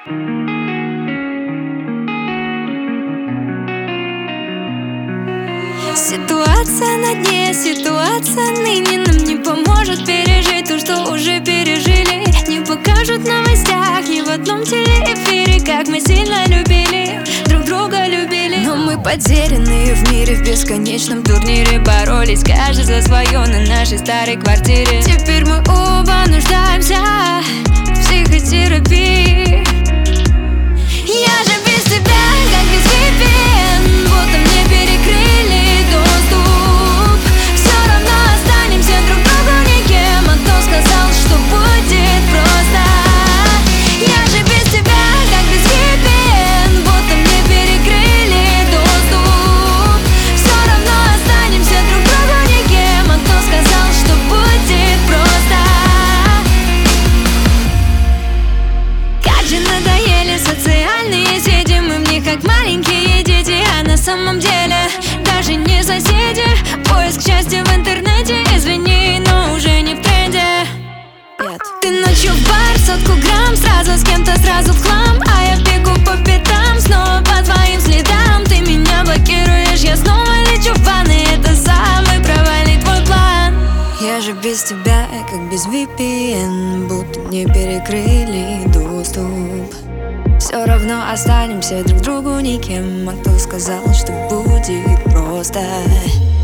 Ситуация на дне, ситуация ныне нам не поможет пережить то, что уже пережили. Не покажут в новостях, ни в одном телеэфире, как мы сильно любили, друг друга любили. Но мы потерянные в мире, в бесконечном турнире боролись, каждый за свое на нашей старой квартире. Теперь мы оба нуждаемся в психотерапии. Я же без тебя, как без VPN, будто мне перекрыли доступ. Все равно останемся друг другу никем. А кто сказал, что будет просто? Я же без тебя, как без VPN, будто мне перекрыли доступ. Все равно останемся друг другу никем. А кто сказал, что будет просто? Как же надоели социальные сети, мы в них как маленькие дети, а на самом деле даже не соседи. Поиск счастья в интернете, извини, но уже не в тренде. Нет. Ты ночью в бар, 100 грамм, сразу с кем-то, сразу в хлам. А я бегу по пятам, снова по твоим следам. Ты меня блокируешь, я снова лечу в ванной. Это самый провальный твой план. Я же без тебя, как без VPN, будто мне перекрыли доступ. Все равно останемся друг другу никем. А кто сказал, что будет просто?